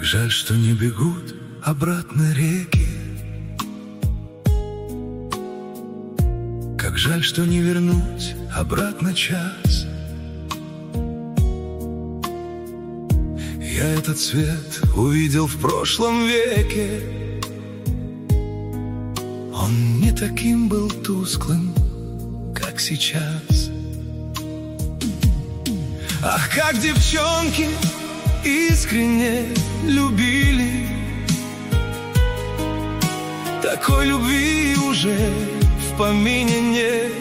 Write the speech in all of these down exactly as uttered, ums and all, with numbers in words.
Как жаль, что не бегут обратно реки. Как жаль, что не вернуть обратно час. Я этот цвет увидел в прошлом веке. Он не таким был тусклым, как сейчас. Ах, как девчонки искренне любили. Такой любви уже в помине нет.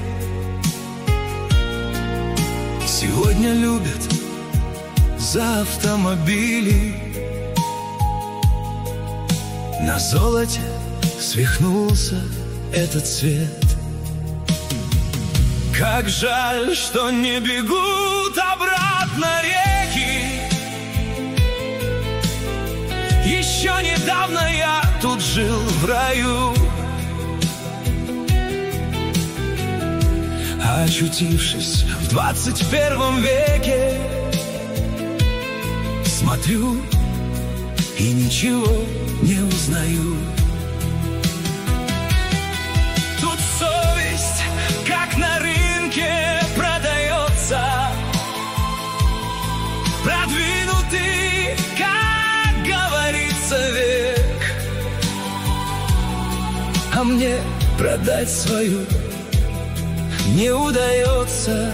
Сегодня любят за автомобили. На золоте свихнулся этот цвет. Как жаль, что не бегут обратно реки. Еще недавно я тут жил в раю, а очутившись в двадцать первом веке, смотрю и ничего не узнаю. Тут совесть, как на рынке, продается. Продвинутый, как говорится, век. А мне продать свою не удается.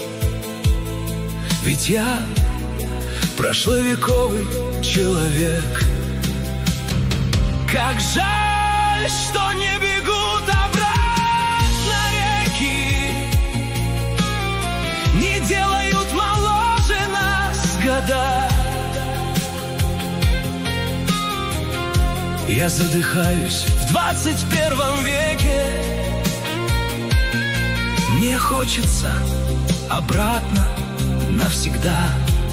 Ведь я прошловековый человек. Как жаль, что не бегут обратно реки. Не делают моложе нас года. Я задыхаюсь в двадцать первом веке. Мне хочется обратно навсегда.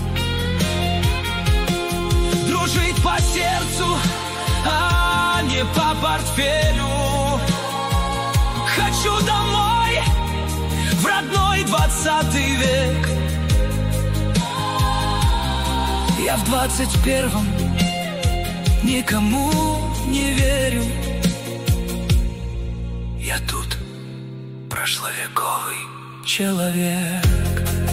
Дружить по сердцу, а не по портфелю. Хочу домой, в родной двадцатый век. Я в двадцать первом никому не верю. Я тут прошловековый человек.